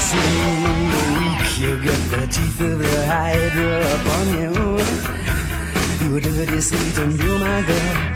seem weak. You got the teeth of the hydra upon you. You dirty Satan, you my girl.